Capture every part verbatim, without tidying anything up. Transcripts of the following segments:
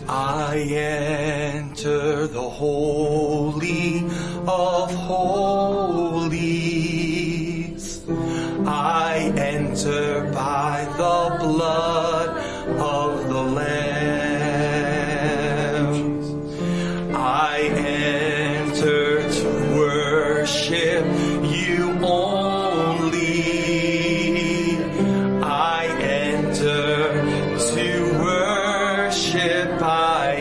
I enter the Holy of Holies. I enter by the blood of the Lamb. I enter to worship you only. I enter to worship I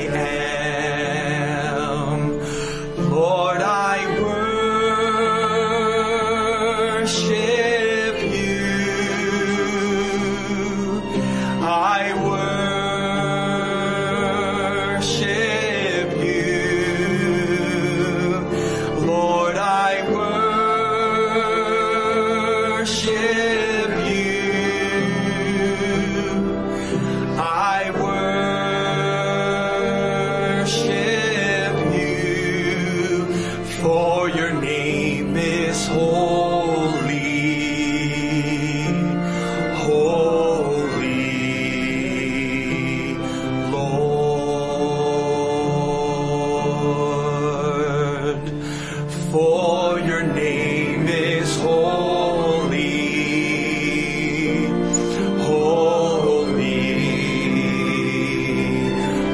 am. Lord, I worship you. I worship you. Lord, I worship you. I worship you, for your name is holy, holy, Lord. For your name is holy, holy,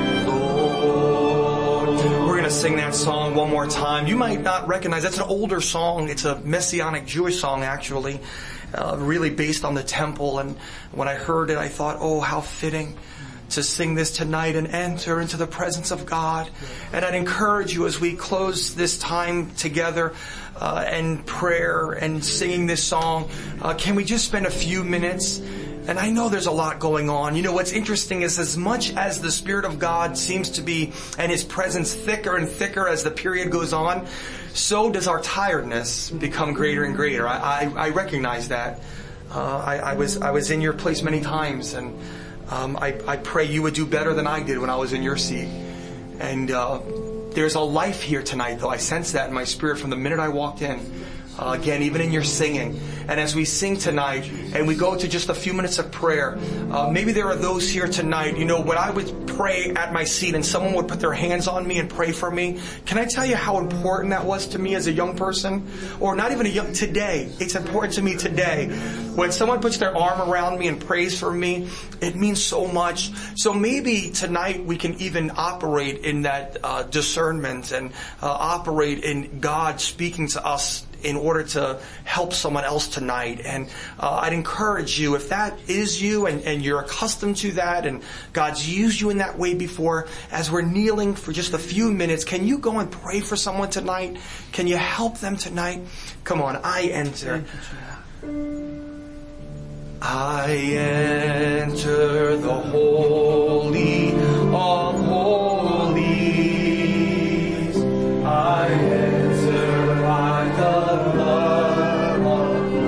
Lord. We're going to sing that song one more time. You might not recognize, that's an older song. It's a Messianic Jewish song, actually, uh, really based on the temple. And when I heard it, I thought, oh, how fitting to sing this tonight and enter into the presence of God. And I'd encourage you as we close this time together uh, and prayer and singing this song, uh, can we just spend a few minutes? And I know there's a lot going on. You know, what's interesting is as much as the Spirit of God seems to be, and His presence thicker and thicker as the period goes on, so does our tiredness become greater and greater. I, I, I recognize that. Uh, I, I was I was in your place many times, and um, I, I pray you would do better than I did when I was in your seat. And uh, there's a life here tonight, though. I sense that in my spirit from the minute I walked in. Uh, again, even in your singing. And as we sing tonight and we go to just a few minutes of prayer, uh, maybe there are those here tonight, you know, when I would pray at my seat and someone would put their hands on me and pray for me, can I tell you how important that was to me as a young person? Or not even a young, today. It's important to me today. When someone puts their arm around me and prays for me, it means so much. So maybe tonight we can even operate in that uh, discernment and uh, operate in God speaking to us in order to help someone else tonight. And uh, I'd encourage you, if that is you and, and you're accustomed to that and God's used you in that way before, as we're kneeling for just a few minutes, can you go and pray for someone tonight? Can you help them tonight? Come on, I enter. I enter the Holy of Holies. I enter by the blood of the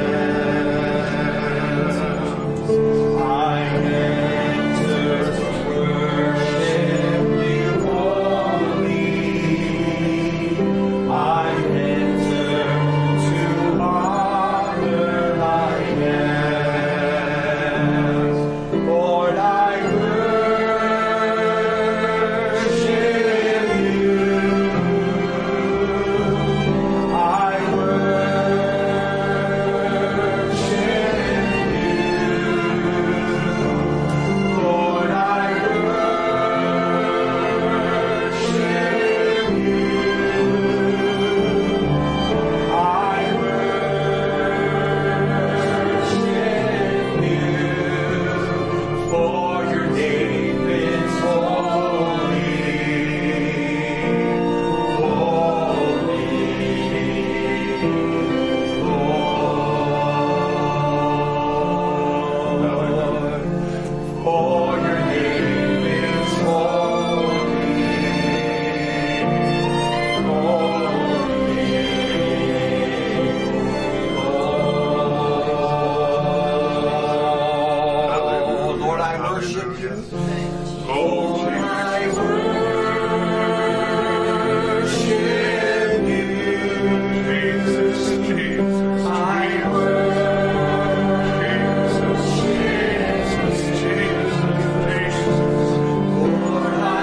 Lamb. I enter to worship you only. I enter to honor thy name. Lord, I worship you. I Lord, I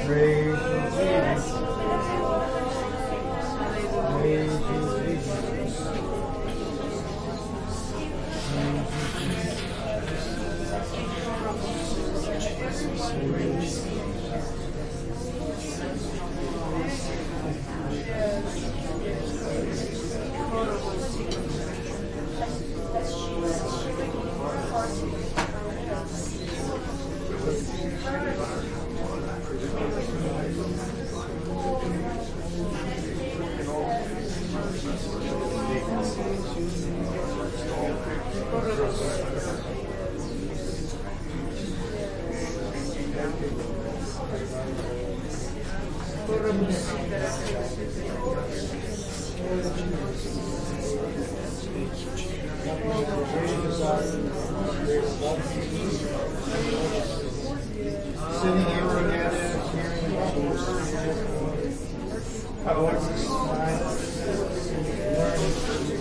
Sitting here together, hearing the voices, mind, learning,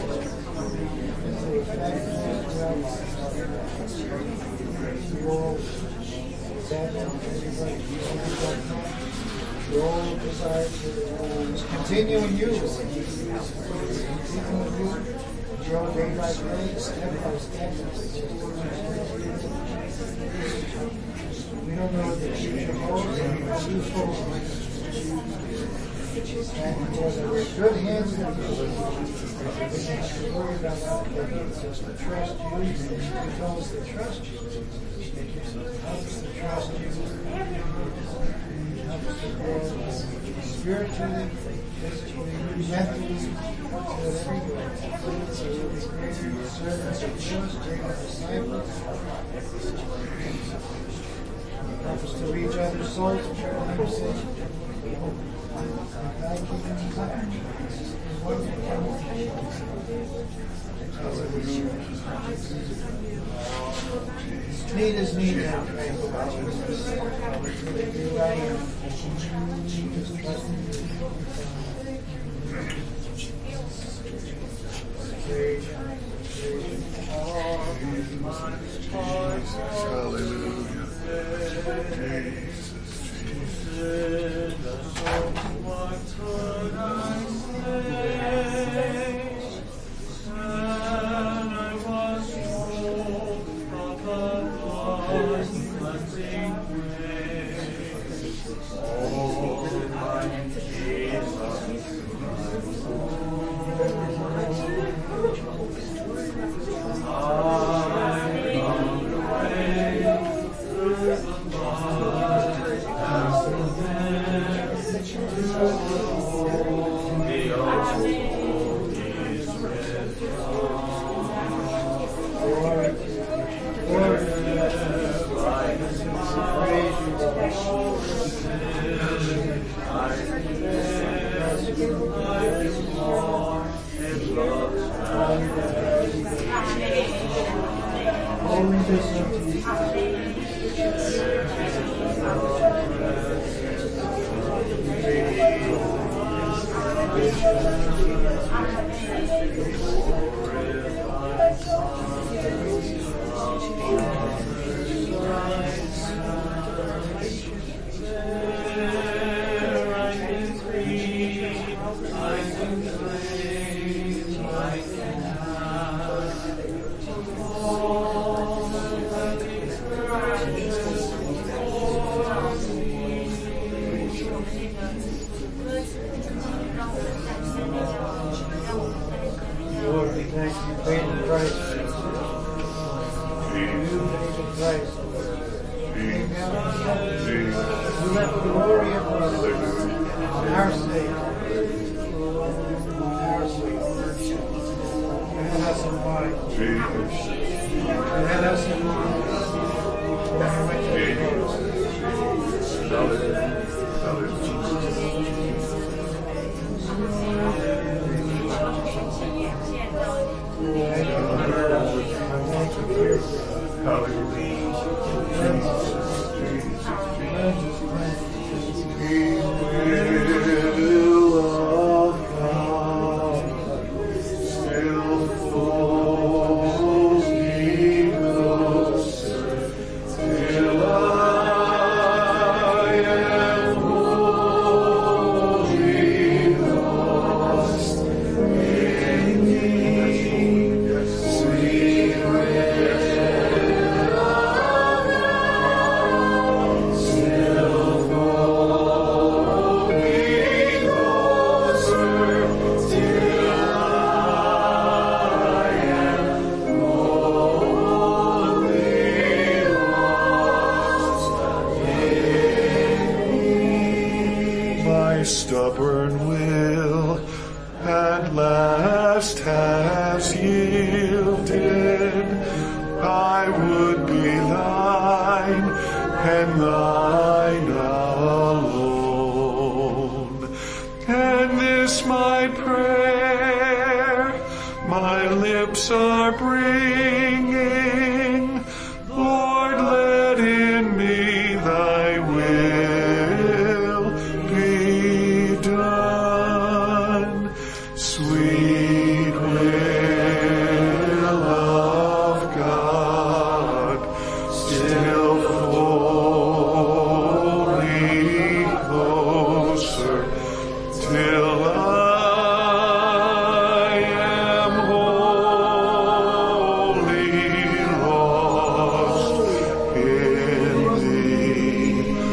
the world, the old desire to continue in you, continue in you, grow day by day, step by step. We don't know what the future holds, and we're useful. And we're in good hands with you. We can't worry about that. It's just to trust you. You tell us to trust you. Help us to trust you. Help us to grow spiritually, physically, mentally, so that everywhere. So we'll be greater servants of yours, greater disciples. Help us to reach other souls and share their message. Thank you. Need is need now. Just trust me. Hallelujah. Lord, we thank you, paid in Christ. You paid in Christ. You let the glory of God on our sake. On our sake. You had us in mind. You had us in mind. When we went to the cross. Till my stubborn will at last has yielded, I would be thine and thine alone. And this my prayer, my lips are bringing, Lord, let in me thy will be done. Sweet will of God, still fold me closer till I am wholly lost in thee.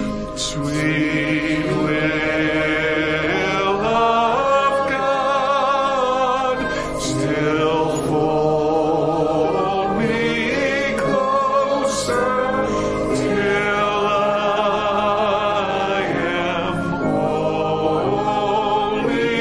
Sweet will of God, still fold me closer till I am wholly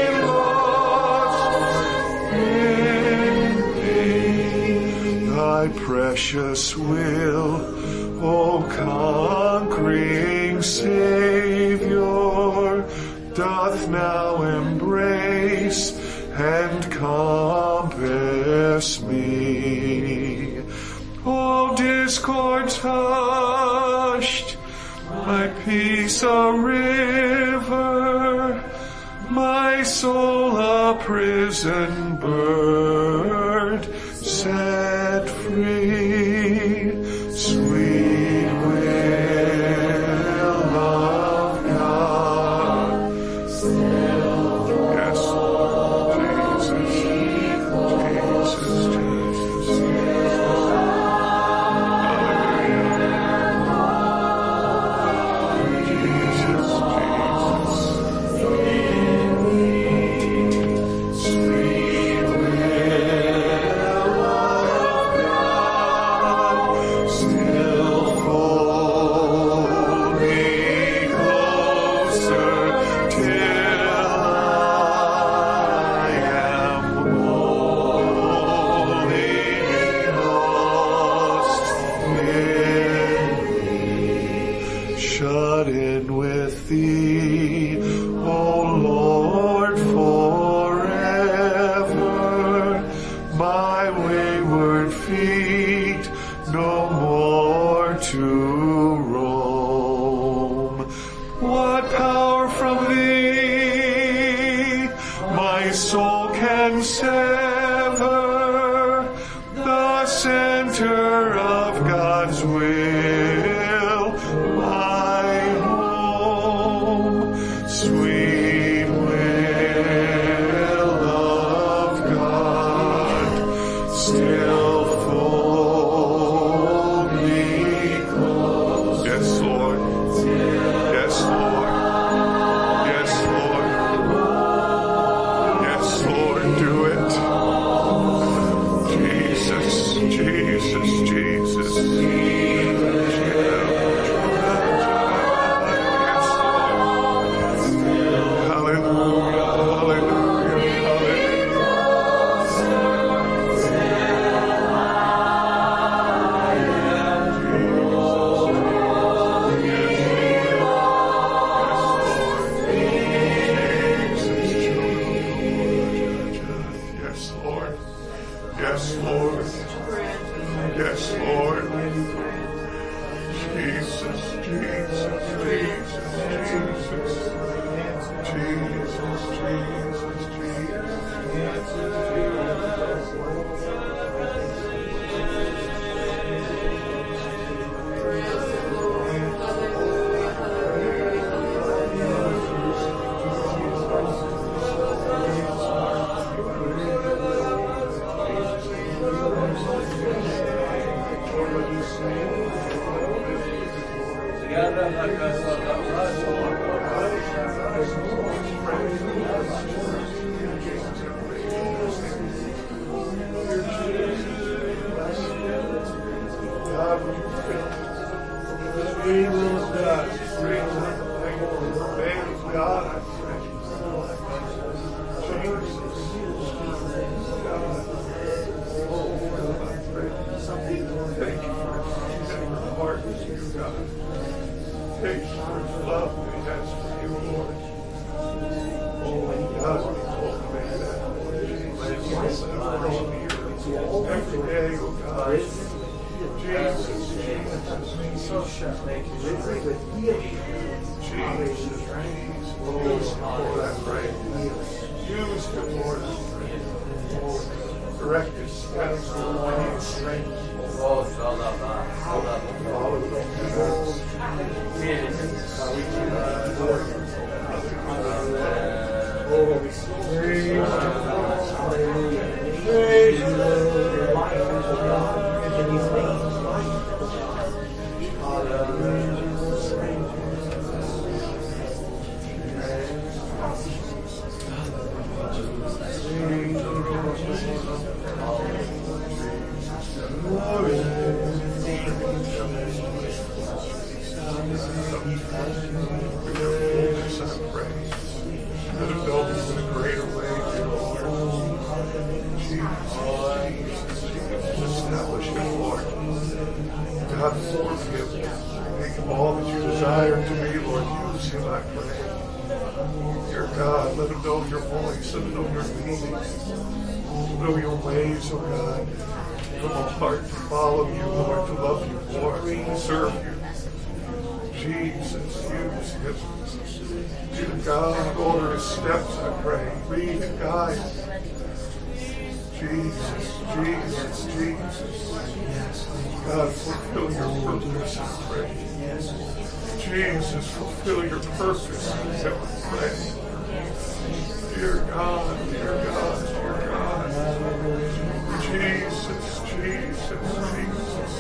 lost in thee. Thy precious will, O conquering Savior, doth now embrace and compass me. All discords hushed, my peace a river, my soul a prison bird set free. Sweet will of God, yes, Jesus, Jesus, Jesus, shut in with thee, O Lord, forever. My wayward feet no more to roam. What power from thee my soul can sever? The center of God's will, my home. Sweet will of God, still fold me close. Yes, Lord. Yes, Lord. Yes, Lord. Yes, Lord, do it. Jesus, Jesus, Jesus. Hallelujah, hallelujah, yes, Lord. Yes, Lord. Yes, Lord. Jesus, Jesus, Jesus, Jesus. Jesus, Jesus, Jesus, God, I pray. Jesus. God, I pray. Thank you for his tender heart with you, God. Thank you for his love that he has for you, Lord. Oh, God, we cultivate that, Lord. Let it grow near every day, oh God. Jesus, Jesus, Jesus. Jesus, use him, Lord, I pray. Use him, Lord, I pray. Lord, direct his steps, Lord, his strength. Oh, God, form him. Make him all that you desire to be, Lord. Use him, I pray. Dear God, let him know your voice. Let him know your leading. Know your ways, oh God. From a heart to follow you, Lord, to love you, Lord, to serve you. Jesus, use him. Dear God, order his steps, I pray. Lead and guide. Jesus, Jesus, Jesus. God, fulfill your purpose, I pray. Jesus, fulfill your purpose, I pray. Dear God, dear God, dear God. Jesus, Jesus, Jesus.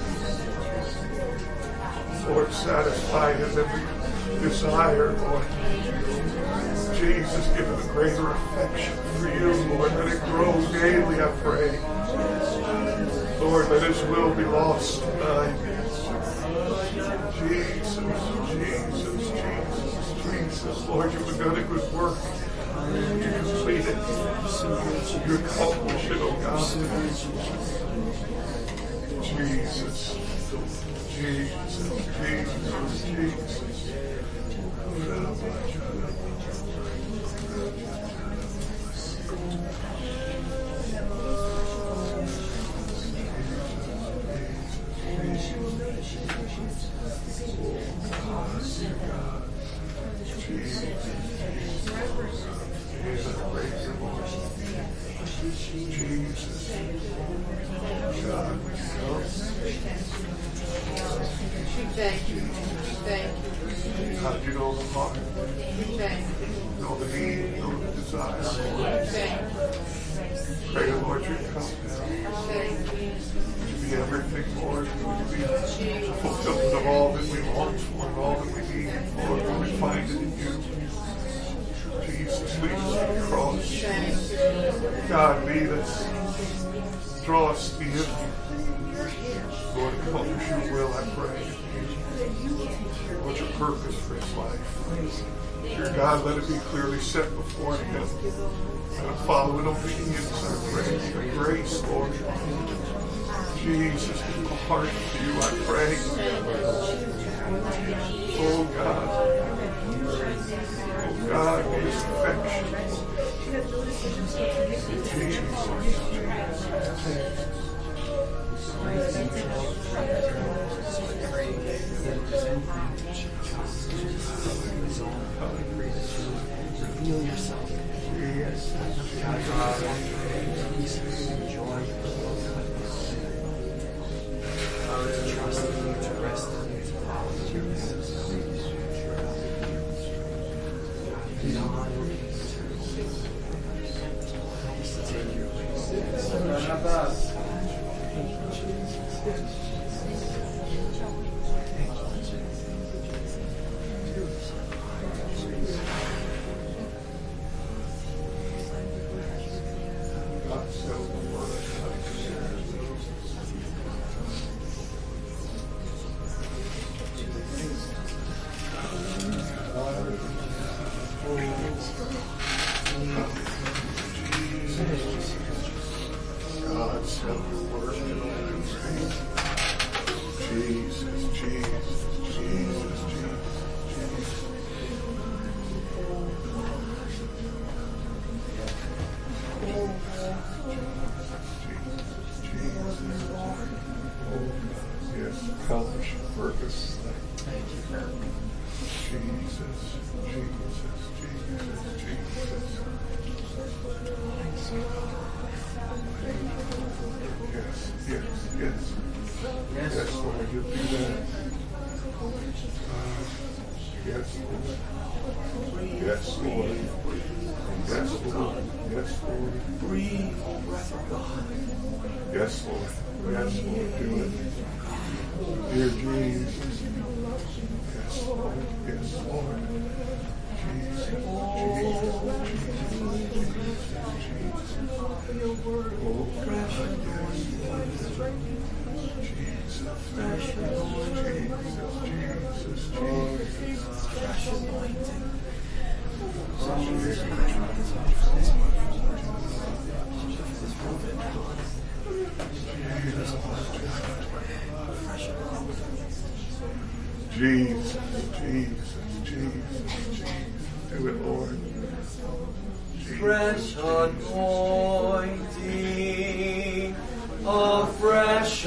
Lord, satisfy his every desire, Lord. Jesus, give him a greater affection for you, Lord. Let it grow daily, I pray. Lord, let his will be lost tonight. Jesus, Jesus, Jesus, Jesus. Lord, you've begun a good work. You complete it. You accomplish it, oh God. Jesus, Jesus, Jesus, Jesus. Thank you. Thank you. God, you know the heart. Thank you. Know the need, know the desire. Thank you. Pray, Lord, you come Thank you. to be everything, Lord. To be fulfillment of all that we long for and all that we need, Lord. When we find it in you. Jesus, lead us to the cross. God, lead us. Draw us to you. Lord, accomplish your will, I pray. What's your purpose for his life? Dear God, let it be clearly set before him. Let him follow in obedience, I pray. Your grace, Lord. Jesus, give him a heart to you, I pray. Oh God. Oh God, be his affection. Jesus, Jesus. Reveal yourself. Yes. God, God, peace and joy. To trust in you, to rest in you, to follow you. Be the honor and help us to take your place. Jesus, Jesus, Jesus, Jesus. Do it, Lord. Fresh anointing, a fresh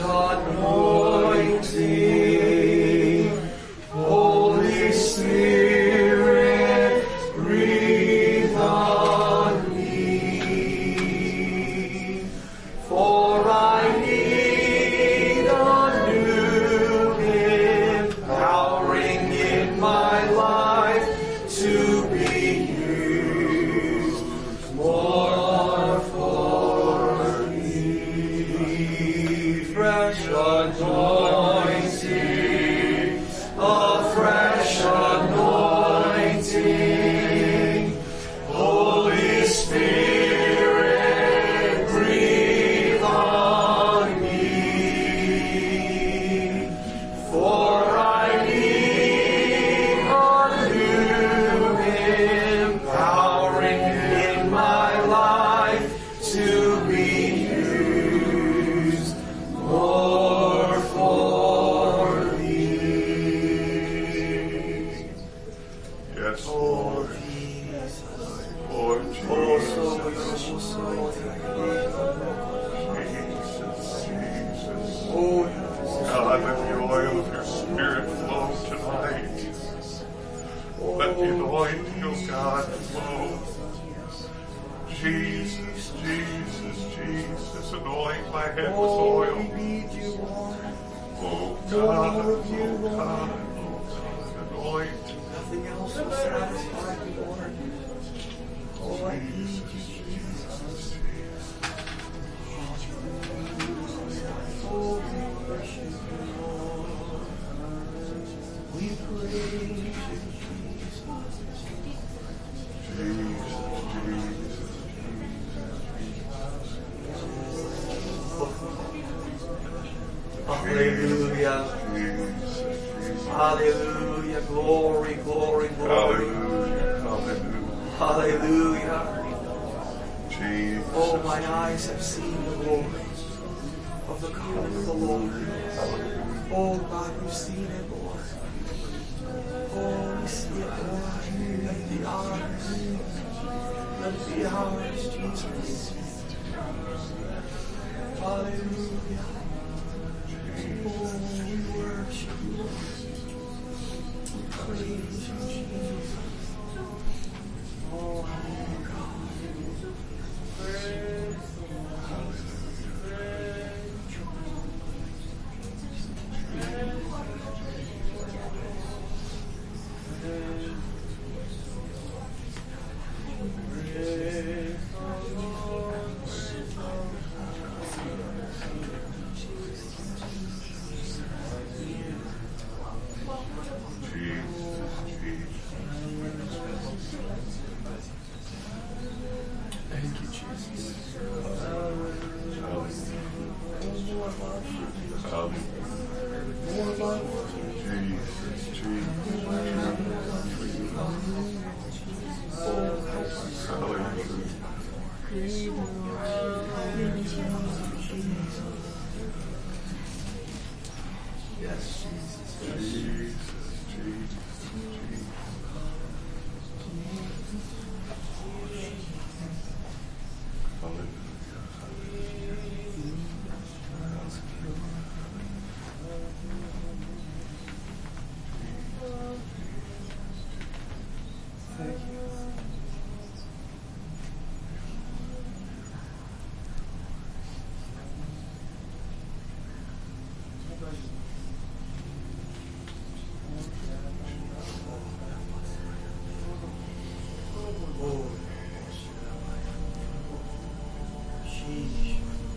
anointing, Holy Spirit, breathe on me, for I need a new empowering in my life to be used more for me. Fresh anointing, a fresh anointing, Holy Spirit, breathe on me, for I need a new empowering in my life to be used more for thee. Yes, Lord. Lord Jesus. Jesus, Jesus. Oh, God, let the oil of your Spirit flow tonight. Let the anointing of God flow. Jesus, Jesus, Jesus, anoint my head with oil. Oh God, oh God, oh God, anoint. nothing else will satisfy me, Lord. Oh, I need you, Jesus. Oh, we worship you, Lord. We praise you, Jesus, Jesus. Hallelujah. Hallelujah. Glory, glory, glory. Hallelujah. Hallelujah. Hallelujah. Jesus. Oh, my eyes have seen the glory of the coming of the Lord. Oh, God, we've seen it, Lord. Oh, we see it, Lord. Let it be ours. Let it be ours, Jesus. Hallelujah. Oh, we worship you, Lord. We praise you, Jesus. Oh, God. Praise the Lord. Praise you. Praise the Lord. Thank you, Jesus. More love for you. More love for you. Jesus, Jesus. Oh, help us. Yes, Jesus. Jesus, Jesus, Jesus. Thank you. Oh, Jesus.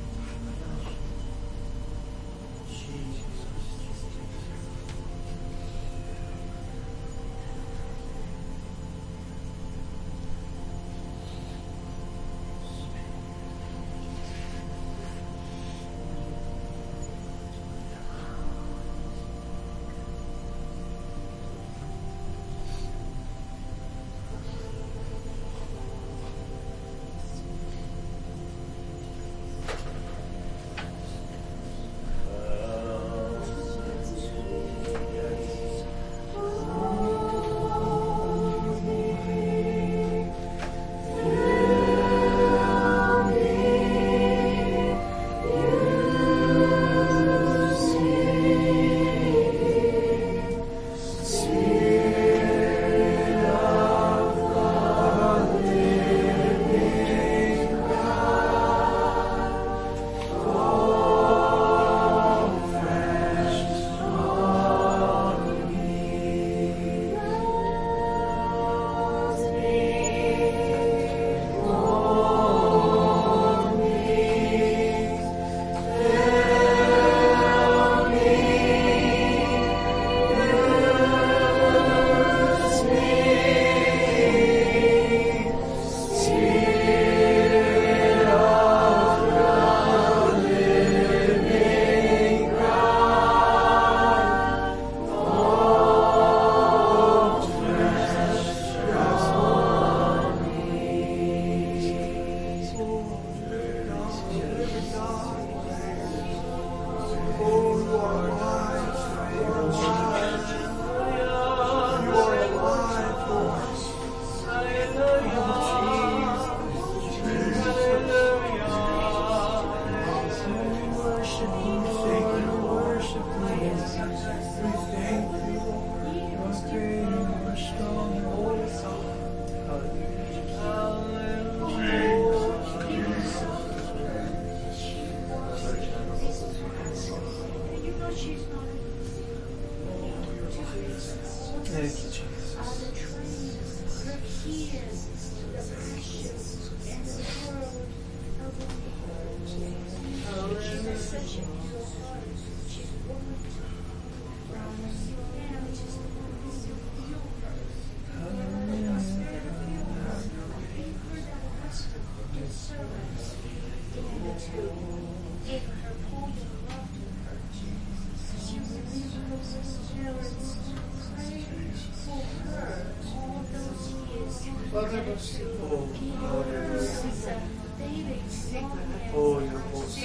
Oh, your voice.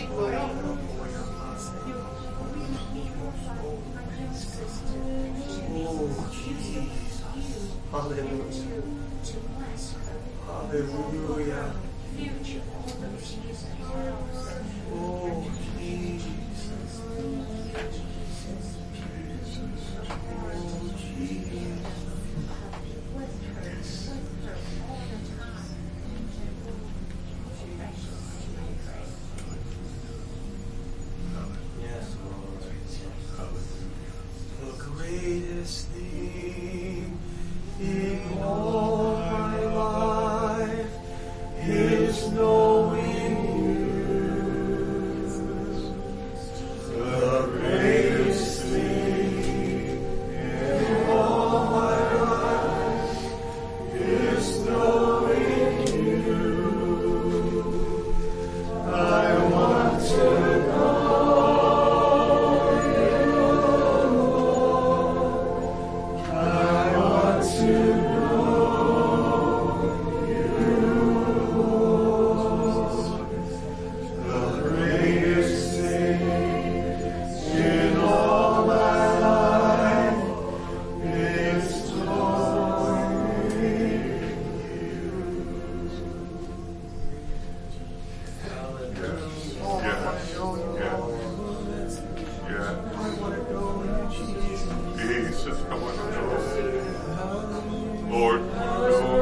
Oh, Jesus. Hallelujah. Hallelujah. Oh, Jesus. Greatest thing in all my life is knowing you. The greatest thing in all my life is knowing you. I want to know. Lord,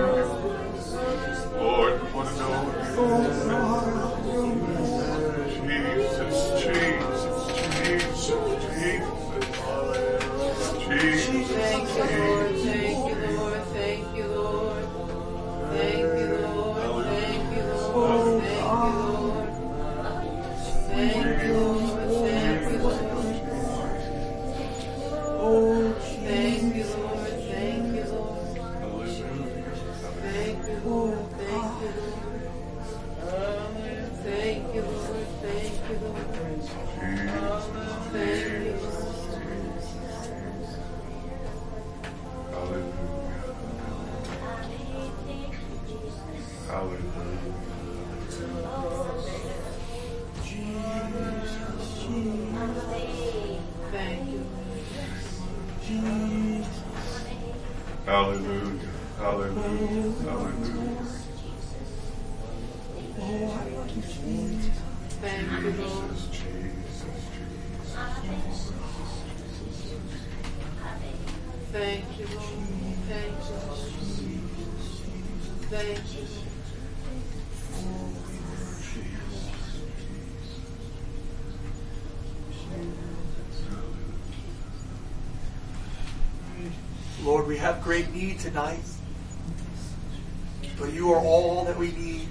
Hallelujah. Jesus, Jesus. Thank you. Jesus. Hallelujah. Hallelujah. Hallelujah. Oh, I love you, Jesus. Thank you, Lord. Jesus, Jesus, Thank you, Lord. Thank you, Lord. Thank you. Lord, we have great need tonight, but you are all that we need.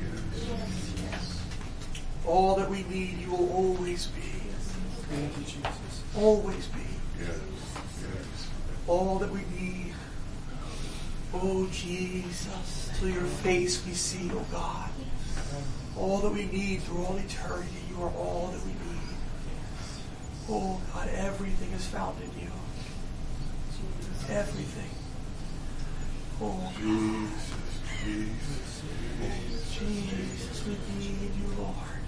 All that we need, you will always be. Thank you, Jesus. Always be. yes, yes. All that we need. Oh, Jesus, till your face we see, oh God. All that we need through all eternity, you are all that we need. Oh, God, everything is found in you. Everything. Oh, Jesus, Jesus, Jesus, we need you, Lord.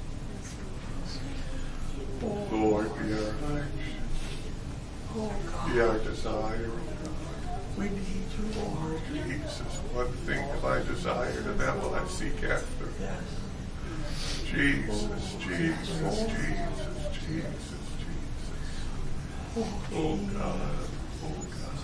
Oh, Lord, be our heart, oh be God, our desire. we need you, Lord. Jesus, one thing have I desired, and that will I seek after. Yes. Jesus, Jesus, Jesus, Jesus, Jesus. Oh, Oh God, oh God.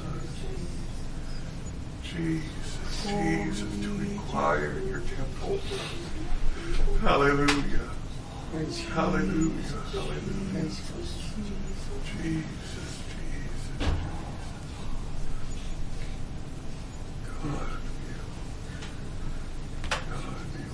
Jesus, Jesus, to inquire in your temple. Hallelujah. Hallelujah. Hallelujah. Jesus, Jesus. God, you. God, you.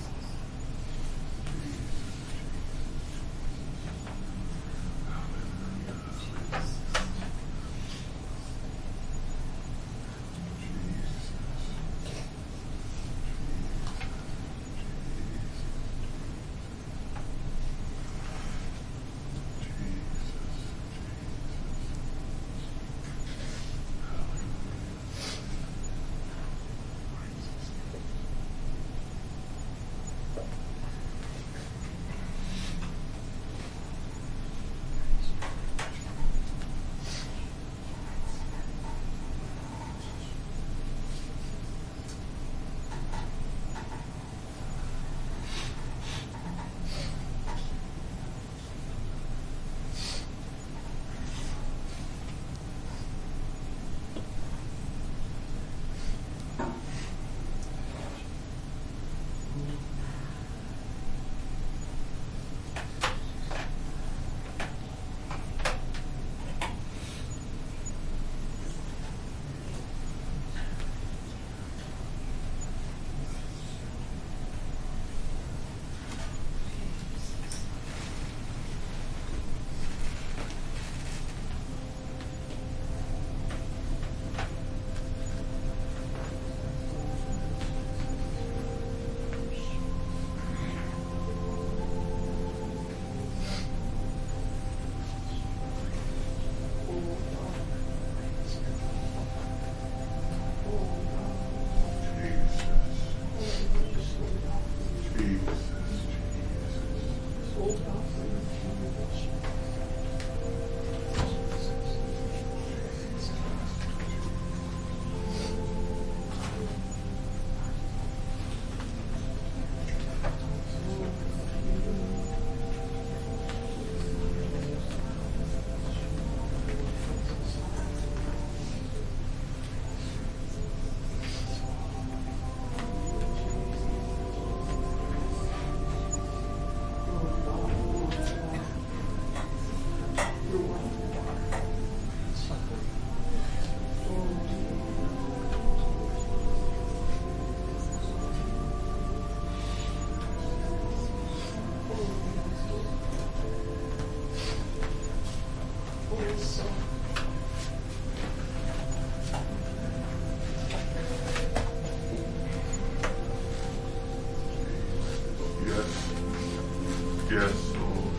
Yes, Lord.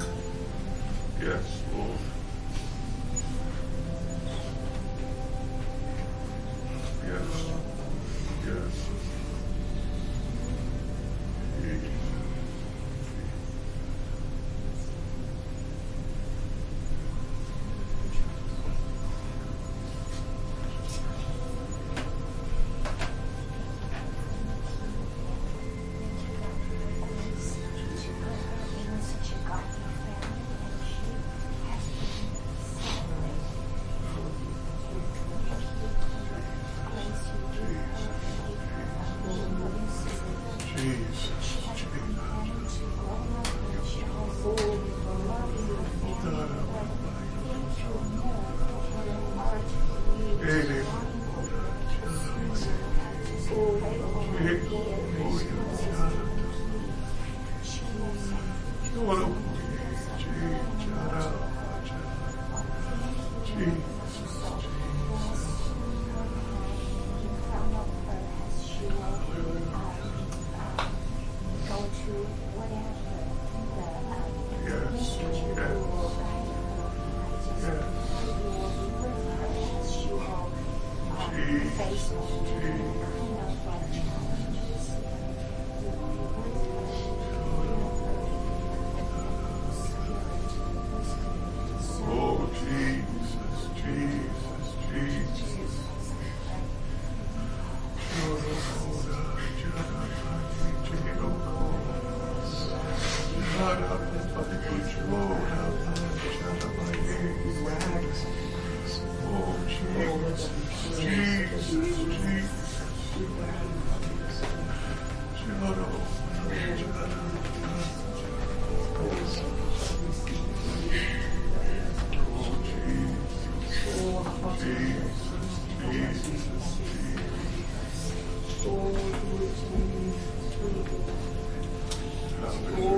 Yes, Lord. Yes. Yes. Oh, Jesus, Jesus, Jesus. Oh, Jesus, Jesus, Jesus. Oh,